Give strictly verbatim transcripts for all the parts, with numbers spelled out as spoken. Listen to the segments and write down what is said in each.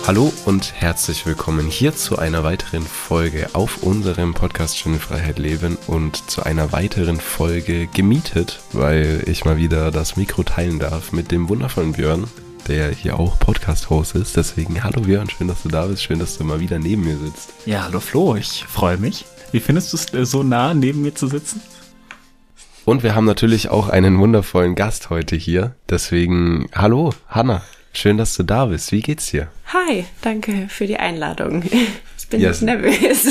Hallo und herzlich willkommen hier zu einer weiteren Folge auf unserem Podcast Schöne Freiheit Leben und zu einer weiteren Folge gemietet, weil ich mal wieder das Mikro teilen darf mit dem wundervollen Björn, der hier auch Podcast-Host ist. Deswegen hallo Björn, schön, dass du da bist, schön, dass du mal wieder neben mir sitzt. Ja, hallo Flo, ich freue mich. Wie findest du es, so nah neben mir zu sitzen? Und wir haben natürlich auch einen wundervollen Gast heute hier, deswegen hallo Hanna. Schön, dass du da bist. Wie geht's dir? Hi, danke für die Einladung. Ich bin yes. nicht nervös.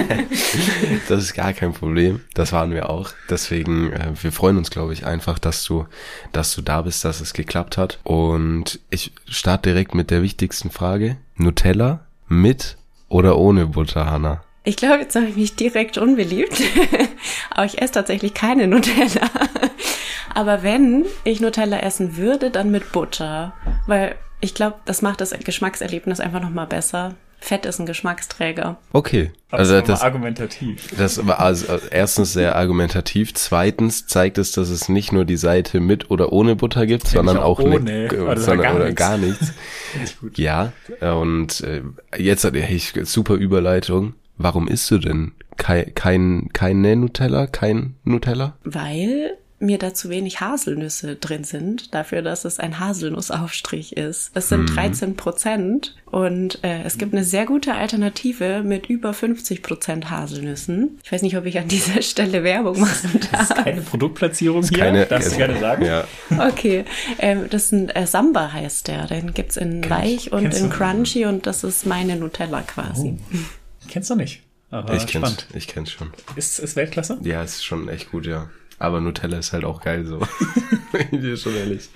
Das ist gar kein Problem. Das waren wir auch. Deswegen, äh, wir freuen uns, glaube ich, einfach, dass du, dass du da bist, dass es geklappt hat. Und ich starte direkt mit der wichtigsten Frage. Nutella mit oder ohne Butter, Hanna? Ich glaube, jetzt habe ich mich direkt unbeliebt. Aber ich esse tatsächlich keine Nutella. Aber wenn ich Nutella essen würde, dann mit Butter. Weil ich glaube, das macht das Geschmackserlebnis einfach nochmal besser. Fett ist ein Geschmacksträger. Okay. Also das, das argumentativ. Das war also erstens sehr argumentativ. Zweitens zeigt es, dass es nicht nur die Seite mit oder ohne Butter gibt, sondern auch, auch ohne, ne, oder, sondern, gar, oder nichts. gar nichts. Gut. Ja, und äh, jetzt hatte ich super Überleitung. Warum isst du denn kein, kein, kein Nutella, kein Nutella? Weil mir da zu wenig Haselnüsse drin sind, dafür, dass es ein Haselnussaufstrich ist. Es sind mhm. dreizehn Prozent und äh, es gibt eine sehr gute Alternative mit über fünfzig Prozent Haselnüssen. Ich weiß nicht, ob ich an dieser Stelle Werbung machen darf. Das ist keine Produktplatzierung hier, keine, darfst du gerne sagen. Ja. Okay, ähm, das ist ein äh, Samba heißt der. Den gibt's in Kenn weich ich. und Kennst in crunchy und das ist meine Nutella quasi. Oh. Kennst du nicht? Aber ich kenn's, spannend. Ich kenn's schon. Ist es Weltklasse? Ja, ist schon echt gut, ja. Aber Nutella ist halt auch geil so. Bin ich dir schon ehrlich.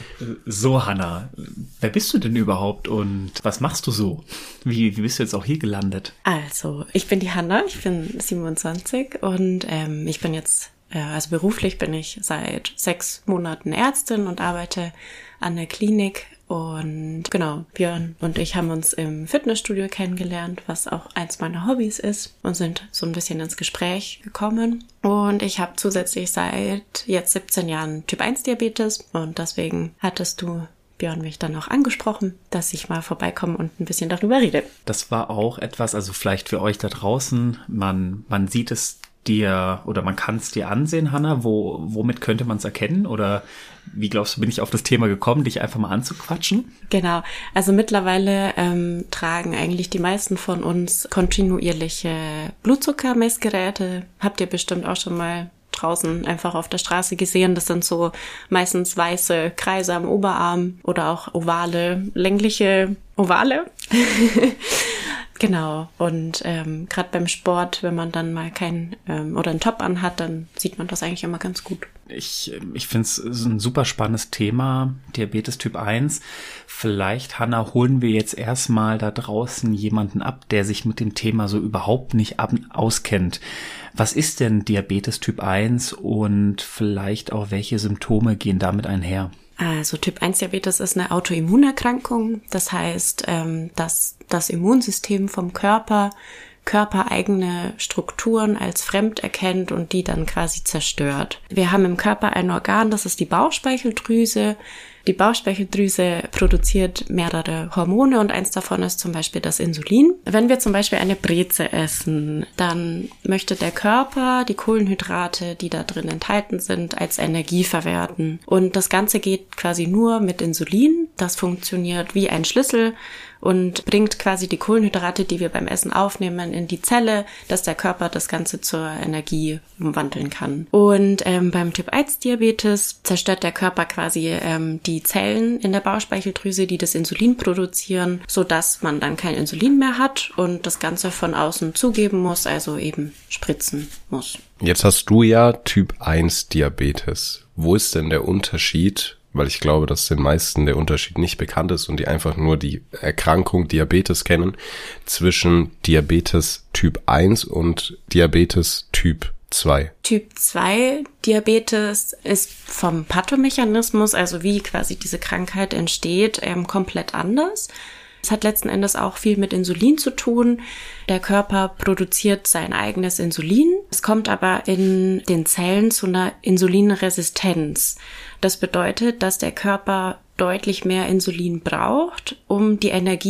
So, Hanna, wer bist du denn überhaupt und was machst du so? Wie, wie bist du jetzt auch hier gelandet? Also, ich bin die Hanna, ich bin siebenundzwanzig und ähm, ich bin jetzt, äh, also beruflich bin ich seit sechs Monaten Ärztin und arbeite an der Klinik. Und genau, Björn und ich haben uns im Fitnessstudio kennengelernt, was auch eins meiner Hobbys ist und sind so ein bisschen ins Gespräch gekommen. Und ich habe zusätzlich seit jetzt siebzehn Jahren Typ eins Diabetes und deswegen hattest du, Björn, mich dann auch angesprochen, dass ich mal vorbeikomme und ein bisschen darüber rede. Das war auch etwas, also vielleicht für euch da draußen, man, man sieht es dir oder man kann es dir ansehen, Hanna, wo, womit könnte man es erkennen oder wie glaubst du, bin ich auf das Thema gekommen, dich einfach mal anzuquatschen? Genau, also mittlerweile ähm, tragen eigentlich die meisten von uns kontinuierliche Blutzuckermessgeräte. Habt ihr bestimmt auch schon mal draußen einfach auf der Straße gesehen. Das sind so meistens weiße Kreise am Oberarm oder auch ovale, längliche Ovale. Genau, und ähm, gerade beim Sport, wenn man dann mal keinen ähm, oder einen Top anhat, dann sieht man das eigentlich immer ganz gut. Ich, ich finde es ein super spannendes Thema, Diabetes Typ eins. Vielleicht, Hanna, holen wir jetzt erstmal da draußen jemanden ab, der sich mit dem Thema so überhaupt nicht ab- auskennt. Was ist denn Diabetes Typ eins und vielleicht auch welche Symptome gehen damit einher? Also Typ eins Diabetes ist eine Autoimmunerkrankung. Das heißt, ähm, dass das Immunsystem vom Körper körpereigene Strukturen als fremd erkennt und die dann quasi zerstört. Wir haben im Körper ein Organ, das ist die Bauchspeicheldrüse. Die Bauchspeicheldrüse produziert mehrere Hormone und eins davon ist zum Beispiel das Insulin. Wenn wir zum Beispiel eine Breze essen, dann möchte der Körper die Kohlenhydrate, die da drin enthalten sind, als Energie verwerten. Und das Ganze geht quasi nur mit Insulin. Das funktioniert wie ein Schlüssel und bringt quasi die Kohlenhydrate, die wir beim Essen aufnehmen, in die Zelle, dass der Körper das Ganze zur Energie umwandeln kann. Und ähm, beim Typ eins Diabetes zerstört der Körper quasi ähm, die Zellen in der Bauchspeicheldrüse, die das Insulin produzieren, sodass man dann kein Insulin mehr hat und das Ganze von außen zugeben muss, also eben spritzen muss. Jetzt hast du ja Typ eins Diabetes. Wo ist denn der Unterschied? Weil ich glaube, dass den meisten der Unterschied nicht bekannt ist und die einfach nur die Erkrankung Diabetes kennen, zwischen Diabetes Typ eins und Diabetes Typ zwei. Typ zwei Diabetes ist vom Pathomechanismus, also wie quasi diese Krankheit entsteht, ähm, komplett anders. Es hat letzten Endes auch viel mit Insulin zu tun. Der Körper produziert sein eigenes Insulin. Es kommt aber in den Zellen zu einer Insulinresistenz. Das bedeutet, dass der Körper deutlich mehr Insulin braucht, um die Energie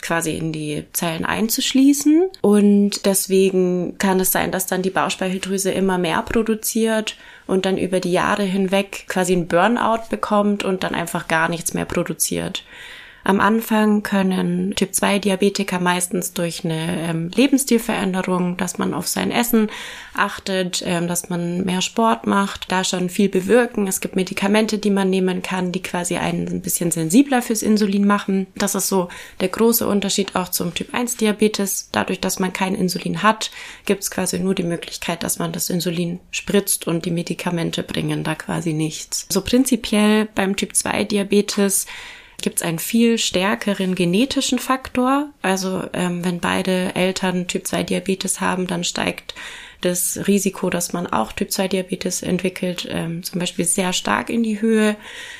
quasi in die Zellen einzuschließen. Und deswegen kann es sein, dass dann die Bauchspeicheldrüse immer mehr produziert und dann über die Jahre hinweg quasi einen Burnout bekommt und dann einfach gar nichts mehr produziert. Am Anfang können Typ zwei Diabetiker meistens durch eine ähm, Lebensstilveränderung, dass man auf sein Essen achtet, ähm, dass man mehr Sport macht, da schon viel bewirken. Es gibt Medikamente, die man nehmen kann, die quasi einen ein bisschen sensibler fürs Insulin machen. Das ist so der große Unterschied auch zum Typ eins Diabetes. Dadurch, dass man kein Insulin hat, gibt es quasi nur die Möglichkeit, dass man das Insulin spritzt und die Medikamente bringen da quasi nichts. So prinzipiell beim Typ zwei Diabetes gibt es einen viel stärkeren genetischen Faktor. Also ähm, wenn beide Eltern Typ zwei Diabetes haben, dann steigt das Risiko, dass man auch Typ zwei Diabetes entwickelt, ähm, zum Beispiel sehr stark in die Höhe.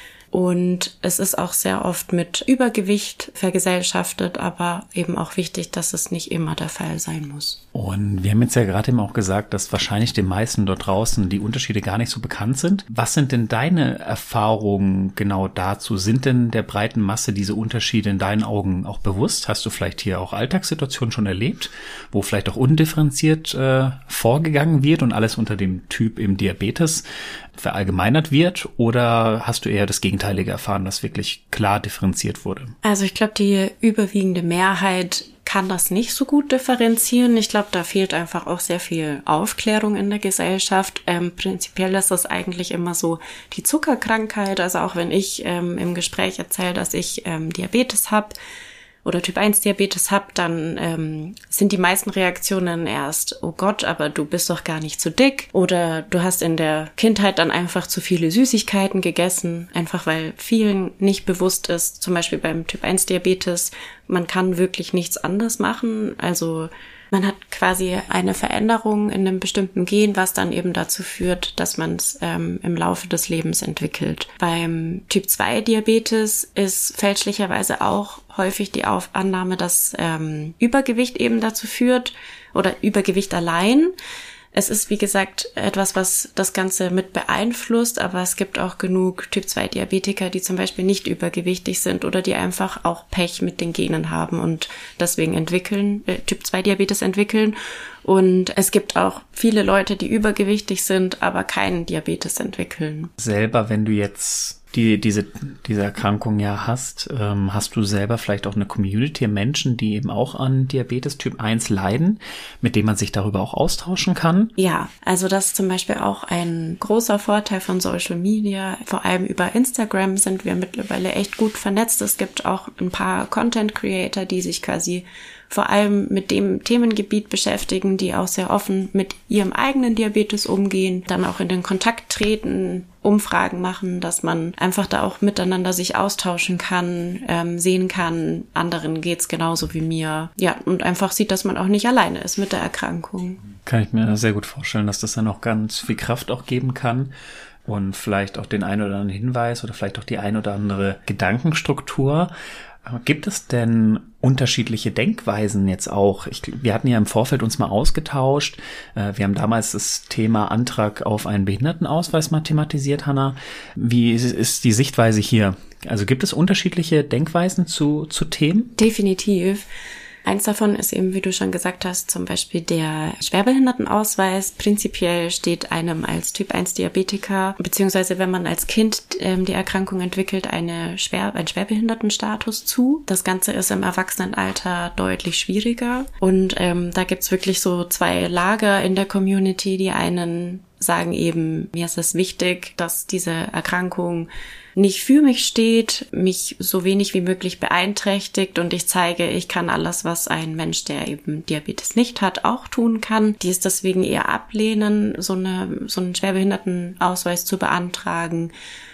Und es ist auch sehr oft mit Übergewicht vergesellschaftet, aber eben auch wichtig, dass es nicht immer der Fall sein muss. Und wir haben jetzt ja gerade eben auch gesagt, dass wahrscheinlich den meisten dort draußen die Unterschiede gar nicht so bekannt sind. Was sind denn deine Erfahrungen genau dazu? Sind denn der breiten Masse diese Unterschiede in deinen Augen auch bewusst? Hast du vielleicht hier auch Alltagssituationen schon erlebt, wo vielleicht auch undifferenziert äh, vorgegangen wird und alles unter dem Typ im Diabetes verallgemeinert wird? Oder hast du eher das Gegenteilige erfahren, dass wirklich klar differenziert wurde? Also ich glaube, die überwiegende Mehrheit kann das nicht so gut differenzieren. Ich glaube, da fehlt einfach auch sehr viel Aufklärung in der Gesellschaft. Ähm, prinzipiell ist das eigentlich immer so die Zuckerkrankheit. Also auch wenn ich ähm, im Gespräch erzähle, dass ich ähm, Diabetes habe, oder Typ eins Diabetes habe, dann ähm, sind die meisten Reaktionen erst, oh Gott, aber du bist doch gar nicht zu dick. Oder du hast in der Kindheit dann einfach zu viele Süßigkeiten gegessen, einfach weil vielen nicht bewusst ist, zum Beispiel beim Typ eins Diabetes, man kann wirklich nichts anderes machen. Also man hat quasi eine Veränderung in einem bestimmten Gen, was dann eben dazu führt, dass man es ähm, im Laufe des Lebens entwickelt. Beim Typ zwei Diabetes ist fälschlicherweise auch häufig die Auf- Annahme, dass ähm, Übergewicht eben dazu führt oder Übergewicht allein. Es ist, wie gesagt, etwas, was das Ganze mit beeinflusst, aber es gibt auch genug Typ zwei Diabetiker, die zum Beispiel nicht übergewichtig sind oder die einfach auch Pech mit den Genen haben und deswegen entwickeln, äh, Typ zwei Diabetes entwickeln. Und es gibt auch viele Leute, die übergewichtig sind, aber keinen Diabetes entwickeln. Selber, wenn du jetzt die diese diese Erkrankung ja hast, ähm, hast du selber vielleicht auch eine Community Menschen, die eben auch an Diabetes Typ eins leiden, mit denen man sich darüber auch austauschen kann? Ja, also das ist zum Beispiel auch ein großer Vorteil von Social Media. Vor allem über Instagram sind wir mittlerweile echt gut vernetzt. Es gibt auch ein paar Content Creator, die sich quasi vor allem mit dem Themengebiet beschäftigen, die auch sehr offen mit ihrem eigenen Diabetes umgehen, dann auch in den Kontakt treten, Umfragen machen, dass man einfach da auch miteinander sich austauschen kann, ähm, sehen kann, anderen geht's genauso wie mir. Ja, und einfach sieht, dass man auch nicht alleine ist mit der Erkrankung. Kann ich mir sehr gut vorstellen, dass das dann auch ganz viel Kraft auch geben kann. Und vielleicht auch den einen oder anderen Hinweis oder vielleicht auch die ein oder andere Gedankenstruktur. Gibt es denn unterschiedliche Denkweisen jetzt auch? Ich, wir hatten ja im Vorfeld uns mal ausgetauscht. Wir haben damals das Thema Antrag auf einen Behindertenausweis mal thematisiert, Hanna. Wie ist die Sichtweise hier? Also gibt es unterschiedliche Denkweisen zu, zu Themen? Definitiv. Eins davon ist eben, wie du schon gesagt hast, zum Beispiel der Schwerbehindertenausweis. Prinzipiell steht einem als Typ eins Diabetiker, beziehungsweise wenn man als Kind ähm, die Erkrankung entwickelt, eine Schwer, einen Schwerbehindertenstatus zu. Das Ganze ist im Erwachsenenalter deutlich schwieriger. Und ähm, da gibt's wirklich so zwei Lager in der Community. Die einen sagen eben, mir ist es wichtig, dass diese Erkrankung nicht für mich steht, mich so wenig wie möglich beeinträchtigt und ich zeige, ich kann alles, was ein Mensch, der eben Diabetes nicht hat, auch tun kann. Die es deswegen eher ablehnen, so eine so einen Schwerbehindertenausweis zu beantragen.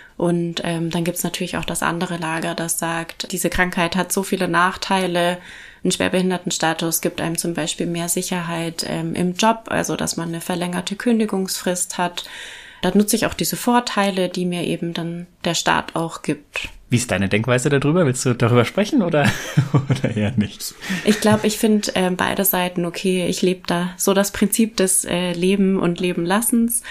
Und ähm, dann gibt's natürlich auch das andere Lager, das sagt, diese Krankheit hat so viele Nachteile. Ein Schwerbehindertenstatus gibt einem zum Beispiel mehr Sicherheit ähm, im Job, also dass man eine verlängerte Kündigungsfrist hat. Da nutze ich auch diese Vorteile, die mir eben dann der Staat auch gibt. Wie ist deine Denkweise darüber? Willst du darüber sprechen oder, oder eher nicht? Ich glaube, ich finde äh, beide Seiten okay. Ich lebe da so das Prinzip des äh, Leben und Leben Lassens.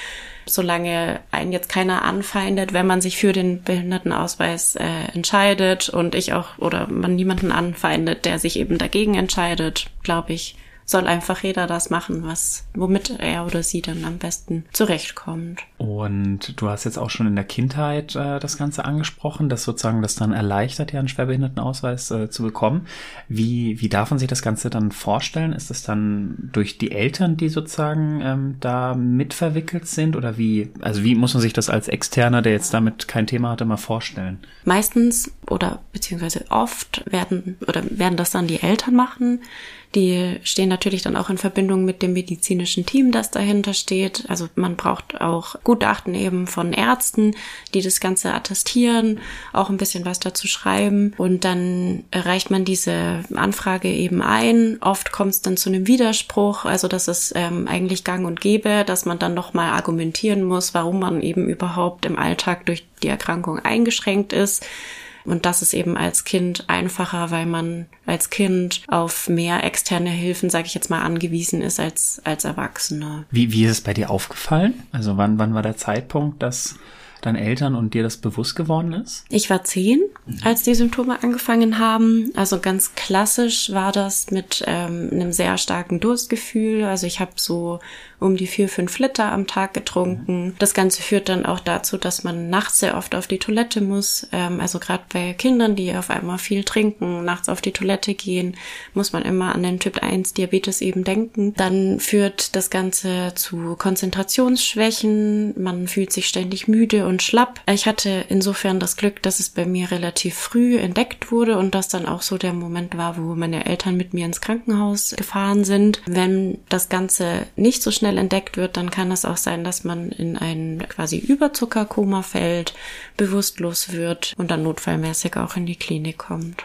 solange einen jetzt keiner anfeindet, wenn man sich für den Behindertenausweis äh, entscheidet und ich auch oder man niemanden anfeindet, der sich eben dagegen entscheidet, glaube ich, soll einfach jeder das machen, was womit er oder sie dann am besten zurechtkommt. Und du hast jetzt auch schon in der Kindheit äh, das Ganze angesprochen, dass sozusagen das dann erleichtert, ja einen Schwerbehindertenausweis äh, zu bekommen. Wie wie darf man sich das Ganze dann vorstellen? Ist es dann durch die Eltern, die sozusagen ähm, da mitverwickelt sind? Oder wie, also wie muss man sich das als Externer, der jetzt damit kein Thema hatte, mal vorstellen? Meistens oder beziehungsweise oft werden oder werden das dann die Eltern machen. Die stehen natürlich dann auch in Verbindung mit dem medizinischen Team, das dahinter steht. Also man braucht auch Gutachten eben von Ärzten, die das Ganze attestieren, auch ein bisschen was dazu schreiben. Und dann reicht man diese Anfrage eben ein. Oft kommt es dann zu einem Widerspruch. Also das ist ähm, eigentlich gang und gäbe, dass man dann nochmal argumentieren muss, warum man eben überhaupt im Alltag durch die Erkrankung eingeschränkt ist. Und das ist eben als Kind einfacher, weil man als Kind auf mehr externe Hilfen, sage ich jetzt mal, angewiesen ist als als Erwachsene. Wie wie ist es bei dir aufgefallen? Also wann wann war der Zeitpunkt, dass deine Eltern und dir das bewusst geworden ist? Ich war zehn, als die Symptome angefangen haben. Also ganz klassisch war das mit ähm, einem sehr starken Durstgefühl. Also ich habe so um die vier, fünf Liter am Tag getrunken. Das Ganze führt dann auch dazu, dass man nachts sehr oft auf die Toilette muss. Ähm, also gerade bei Kindern, die auf einmal viel trinken, nachts auf die Toilette gehen, muss man immer an den Typ eins Diabetes eben denken. Dann führt das Ganze zu Konzentrationsschwächen. Man fühlt sich ständig müde und schlapp. Ich hatte insofern das Glück, dass es bei mir relativ früh entdeckt wurde und das dann auch so der Moment war, wo meine Eltern mit mir ins Krankenhaus gefahren sind. Wenn das Ganze nicht so schnell entdeckt wird, dann kann es auch sein, dass man in ein quasi Überzuckerkoma fällt, bewusstlos wird und dann notfallmäßig auch in die Klinik kommt.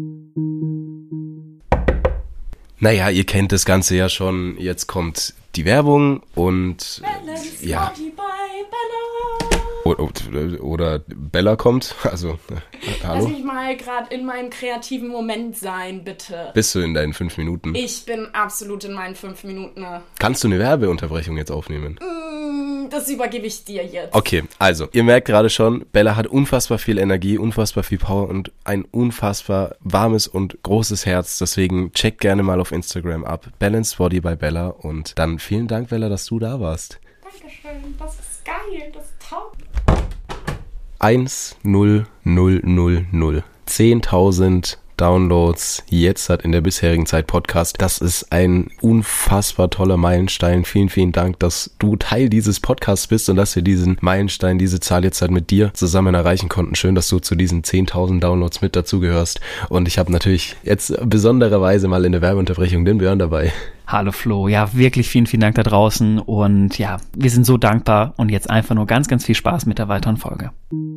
Naja, ihr kennt das Ganze ja schon. Jetzt kommt die Werbung und Balance, ja. Body by Bella. Oder, oder Bella kommt, also äh, hallo. Lass mich mal gerade in meinem kreativen Moment sein, bitte. Bist du in deinen fünf Minuten? Ich bin absolut in meinen fünf Minuten. Kannst du eine Werbeunterbrechung jetzt aufnehmen? Mm, das übergebe ich dir jetzt. Okay, also, ihr merkt gerade schon, Bella hat unfassbar viel Energie, unfassbar viel Power und ein unfassbar warmes und großes Herz. Deswegen checkt gerne mal auf Instagram ab. Balanced Body by Bella. Und dann vielen Dank, Bella, dass du da warst. Dankeschön, das ist geil, das ist top. eins null null null null. zehntausend Downloads jetzt hat in der bisherigen Zeit Podcast. Das ist ein unfassbar toller Meilenstein. Vielen, vielen Dank, dass du Teil dieses Podcasts bist und dass wir diesen Meilenstein, diese Zahl jetzt halt mit dir zusammen erreichen konnten. Schön, dass du zu diesen zehntausend Downloads mit dazugehörst. Und ich habe natürlich jetzt besondererweise mal in der Werbeunterbrechung den Björn dabei. Hallo Flo, ja wirklich vielen, vielen Dank da draußen und ja, wir sind so dankbar und jetzt einfach nur ganz, ganz viel Spaß mit der weiteren Folge.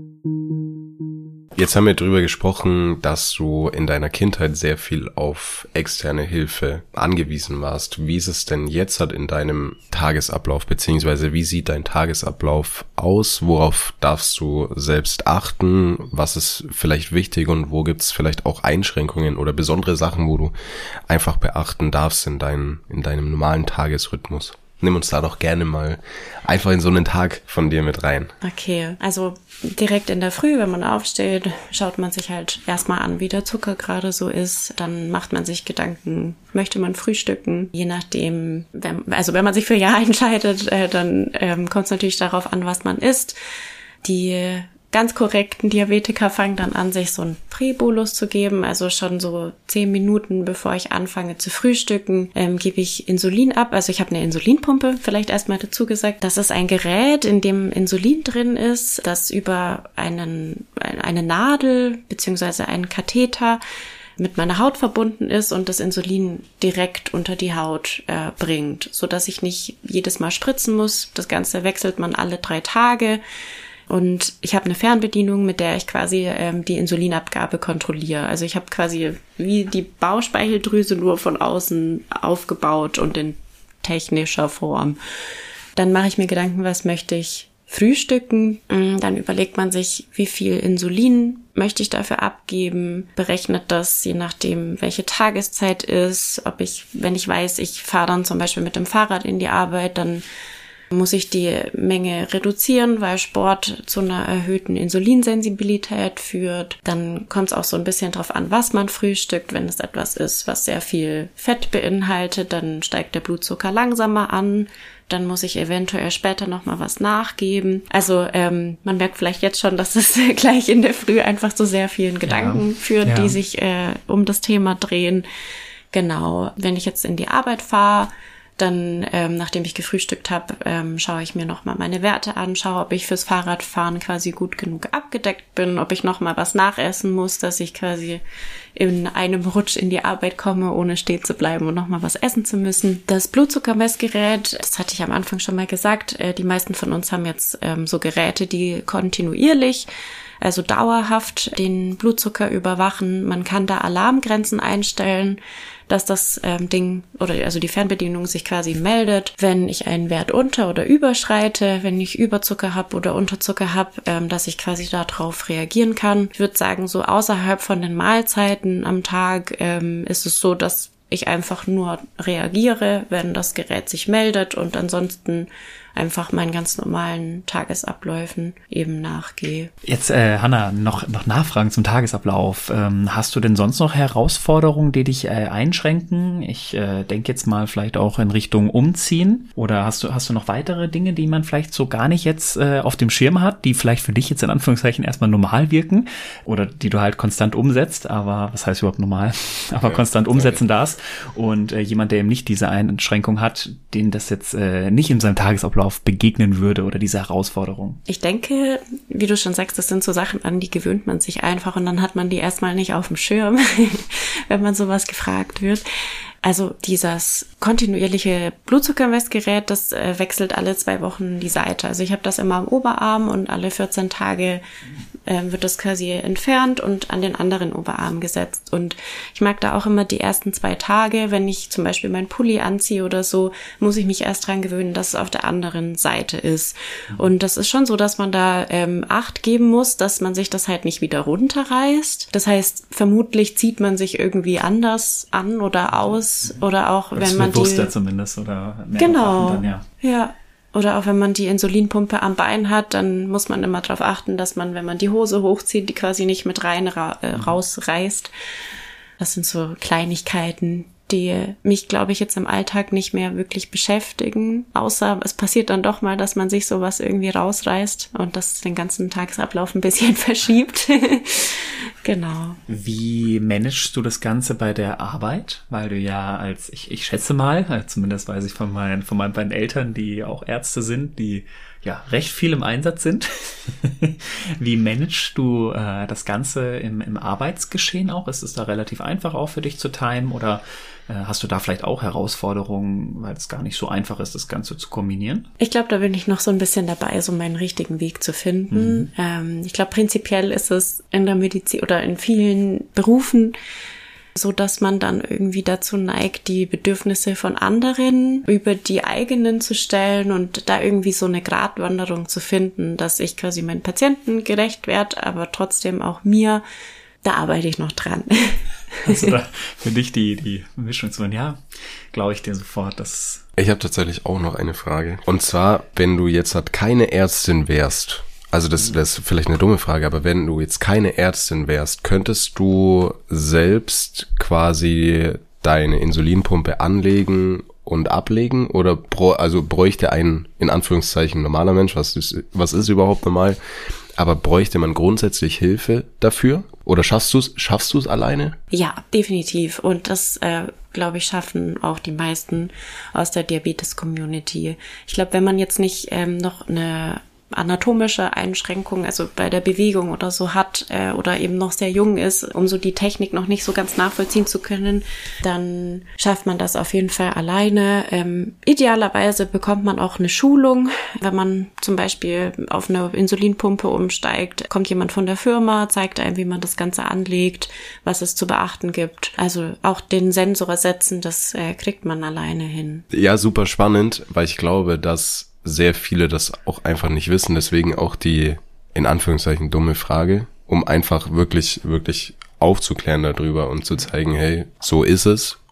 Jetzt haben wir drüber gesprochen, dass du in deiner Kindheit sehr viel auf externe Hilfe angewiesen warst. Wie ist es denn jetzt halt in deinem Tagesablauf, beziehungsweise wie sieht dein Tagesablauf aus? Worauf darfst du selbst achten? Was ist vielleicht wichtig und wo gibt es vielleicht auch Einschränkungen oder besondere Sachen, wo du einfach beachten darfst in, dein, in deinem normalen Tagesrhythmus? Nimm uns da doch gerne mal einfach in so einen Tag von dir mit rein. Okay, also direkt in der Früh, wenn man aufsteht, schaut man sich halt erstmal an, wie der Zucker gerade so ist. Dann macht man sich Gedanken, möchte man frühstücken? Je nachdem, wenn, also wenn man sich für Ja entscheidet, äh, dann ähm, kommt es natürlich darauf an, was man isst. Die ganz korrekten Diabetiker fangen dann an, sich so einen Präbolus zu geben. Also schon so zehn Minuten, bevor ich anfange zu frühstücken, ähm, gebe ich Insulin ab. Also ich habe eine Insulinpumpe, vielleicht erstmal dazu gesagt. Das ist ein Gerät, in dem Insulin drin ist, das über einen eine Nadel beziehungsweise einen Katheter mit meiner Haut verbunden ist und das Insulin direkt unter die Haut äh, bringt, so dass ich nicht jedes Mal spritzen muss. Das Ganze wechselt man alle drei Tage. Und ich habe eine Fernbedienung, mit der ich quasi ähm, die Insulinabgabe kontrolliere. Also ich habe quasi wie die Bauchspeicheldrüse nur von außen aufgebaut und in technischer Form. Dann mache ich mir Gedanken, was möchte ich frühstücken. Dann überlegt man sich, wie viel Insulin möchte ich dafür abgeben, berechnet das, je nachdem, welche Tageszeit ist. Ob ich, wenn ich weiß, ich fahre dann zum Beispiel mit dem Fahrrad in die Arbeit, dann muss ich die Menge reduzieren, weil Sport zu einer erhöhten Insulinsensibilität führt. Dann kommt es auch so ein bisschen drauf an, was man frühstückt. Wenn es etwas ist, was sehr viel Fett beinhaltet, dann steigt der Blutzucker langsamer an. Dann muss ich eventuell später nochmal was nachgeben. Also ähm, man merkt vielleicht jetzt schon, dass es gleich in der Früh einfach zu sehr vielen Gedanken ja. führt, ja. die sich äh, um das Thema drehen. Genau, wenn ich jetzt in die Arbeit fahre, dann, ähm, nachdem ich gefrühstückt habe, ähm, schaue ich mir nochmal meine Werte an, schaue, ob ich fürs Fahrradfahren quasi gut genug abgedeckt bin, ob ich nochmal was nachessen muss, dass ich quasi in einem Rutsch in die Arbeit komme, ohne stehen zu bleiben und nochmal was essen zu müssen. Das Blutzuckermessgerät, das hatte ich am Anfang schon mal gesagt, äh, die meisten von uns haben jetzt ähm, so Geräte, die kontinuierlich, also dauerhaft den Blutzucker überwachen. Man kann da Alarmgrenzen einstellen, dass das ähm, Ding oder also die Fernbedienung sich quasi meldet, wenn ich einen Wert unter- oder überschreite, wenn ich Überzucker habe oder Unterzucker habe, ähm, dass ich quasi darauf reagieren kann. Ich würde sagen, so außerhalb von den Mahlzeiten am Tag ähm, ist es so, dass ich einfach nur reagiere, wenn das Gerät sich meldet und ansonsten einfach meinen ganz normalen Tagesabläufen eben nachgehe. Jetzt, äh, Hanna, noch, noch Nachfragen zum Tagesablauf. Ähm, hast du denn sonst noch Herausforderungen, die dich äh, einschränken? Ich äh, denke jetzt mal vielleicht auch in Richtung Umziehen. Oder hast du, hast du noch weitere Dinge, die man vielleicht so gar nicht jetzt äh, auf dem Schirm hat, die vielleicht für dich jetzt in Anführungszeichen erstmal normal wirken oder die du halt konstant umsetzt, aber was heißt überhaupt normal? aber ja, konstant umsetzen darfst. Und äh, jemand, der eben nicht diese Einschränkung hat, den das jetzt äh, nicht in seinem Tagesablauf begegnen würde oder diese Herausforderung? Ich denke, wie du schon sagst, das sind so Sachen, an die gewöhnt man sich einfach und dann hat man die erstmal nicht auf dem Schirm, wenn man sowas gefragt wird. Also dieses kontinuierliche Blutzuckermessgerät, das äh, wechselt alle zwei Wochen die Seite. Also ich habe das immer am Oberarm und alle vierzehn Tage äh, wird das quasi entfernt und an den anderen Oberarm gesetzt. Und ich mag da auch immer die ersten zwei Tage, wenn ich zum Beispiel meinen Pulli anziehe oder so, muss ich mich erst dran gewöhnen, dass es auf der anderen Seite ist. Und das ist schon so, dass man da ähm, Acht geben muss, dass man sich das halt nicht wieder runterreißt. Das heißt, vermutlich zieht man sich irgendwie anders an oder aus. Oder auch oder wenn man die bewusster zumindest oder mehr genau dann, ja. ja oder auch wenn man die Insulinpumpe am Bein hat, dann muss man immer darauf achten, dass man, wenn man die Hose hochzieht, die quasi nicht mit rein ra- äh, rausreißt. Das sind so Kleinigkeiten, die mich, glaube ich, jetzt im Alltag nicht mehr wirklich beschäftigen, außer es passiert dann doch mal, dass man sich sowas irgendwie rausreißt und das den ganzen Tagesablauf ein bisschen verschiebt. Genau. Wie managst du das Ganze bei der Arbeit? Weil du ja als, ich, ich schätze mal, zumindest weiß ich von meinen, von meinen beiden Eltern, die auch Ärzte sind, die ja recht viel im Einsatz sind. Wie managst du äh, das Ganze im, im Arbeitsgeschehen auch? Ist es da relativ einfach auch für dich zu timen oder äh, hast du da vielleicht auch Herausforderungen, weil es gar nicht so einfach ist, das Ganze zu kombinieren? Ich glaube, da bin ich noch so ein bisschen dabei, so meinen richtigen Weg zu finden. Mhm. Ähm, ich glaube, prinzipiell ist es in der Medizin oder in vielen Berufen so, dass man dann irgendwie dazu neigt, die Bedürfnisse von anderen über die eigenen zu stellen und da irgendwie so eine Gratwanderung zu finden, dass ich quasi meinen Patienten gerecht werde, aber trotzdem auch mir. Da arbeite ich noch dran. Also da für dich die die Mischung zu machen, ja, glaube ich dir sofort, dass... Ich habe tatsächlich auch noch eine Frage. Und zwar, wenn du jetzt halt keine Ärztin wärst, also das, das ist vielleicht eine dumme Frage, aber wenn du jetzt keine Ärztin wärst, könntest du selbst quasi deine Insulinpumpe anlegen und ablegen? Oder bro, also bräuchte ein, in Anführungszeichen, normaler Mensch, was ist, was ist überhaupt normal, aber bräuchte man grundsätzlich Hilfe dafür? Oder schaffst du es schaffst du es alleine? Ja, definitiv. Und das, äh, glaube ich, schaffen auch die meisten aus der Diabetes-Community. Ich glaube, wenn man jetzt nicht ähm, noch eine anatomische Einschränkung, also bei der Bewegung oder so hat äh, oder eben noch sehr jung ist, um so die Technik noch nicht so ganz nachvollziehen zu können, dann schafft man das auf jeden Fall alleine. Ähm, idealerweise bekommt man auch eine Schulung, wenn man zum Beispiel auf eine Insulinpumpe umsteigt, kommt jemand von der Firma, zeigt einem, wie man das Ganze anlegt, was es zu beachten gibt. Also auch den Sensor ersetzen, das äh, kriegt man alleine hin. Ja, super spannend, weil ich glaube, dass sehr viele das auch einfach nicht wissen, deswegen auch die, in Anführungszeichen, dumme Frage, um einfach wirklich, wirklich aufzuklären darüber und zu zeigen, hey, so ist es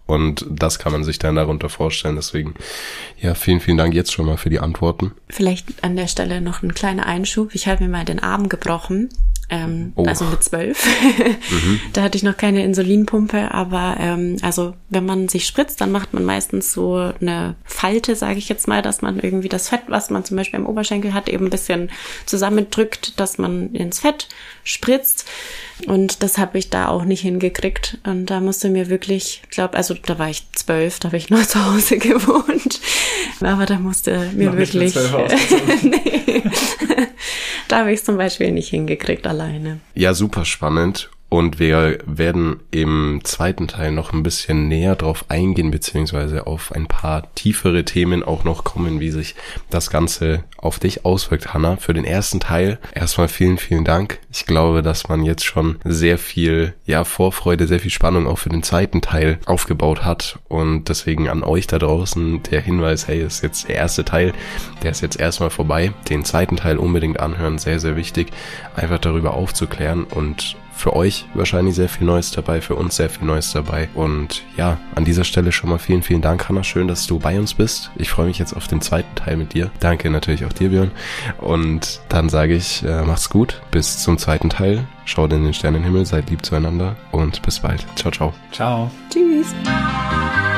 Und das kann man sich dann darunter vorstellen. Deswegen, ja, vielen, vielen Dank jetzt schon mal für die Antworten. Vielleicht an der Stelle noch ein kleiner Einschub. Ich habe mir mal den Arm gebrochen. Ähm, oh. Also mit zwölf. mhm. Da hatte ich noch keine Insulinpumpe, aber ähm, also wenn man sich spritzt, dann macht man meistens so eine Falte, sage ich jetzt mal, dass man irgendwie das Fett, was man zum Beispiel am Oberschenkel hat, eben ein bisschen zusammendrückt, dass man ins Fett spritzt. Und das habe ich da auch nicht hingekriegt. Und da musste mir wirklich, ich glaube, also da war ich zwölf, da habe ich noch zu Hause gewohnt. Aber da musste mir noch wirklich... nee. Da habe ich es zum Beispiel nicht hingekriegt alleine. Ja, super spannend. Und wir werden im zweiten Teil noch ein bisschen näher drauf eingehen, beziehungsweise auf ein paar tiefere Themen auch noch kommen, wie sich das Ganze auf dich auswirkt, Hannah. Für den ersten Teil erstmal vielen, vielen Dank. Ich glaube, dass man jetzt schon sehr viel, ja, Vorfreude, sehr viel Spannung auch für den zweiten Teil aufgebaut hat. Und deswegen an euch da draußen der Hinweis, hey, ist jetzt der erste Teil, der ist jetzt erstmal vorbei. Den zweiten Teil unbedingt anhören, sehr, sehr wichtig, einfach darüber aufzuklären und für euch wahrscheinlich sehr viel Neues dabei, für uns sehr viel Neues dabei. Und ja, an dieser Stelle schon mal vielen, vielen Dank, Hannah. Schön, dass du bei uns bist. Ich freue mich jetzt auf den zweiten Teil mit dir. Danke natürlich auch dir, Björn. Und dann sage ich, äh, mach's gut. Bis zum zweiten Teil. Schaut in den Sternenhimmel, seid lieb zueinander und bis bald. Ciao, ciao. Ciao. Tschüss.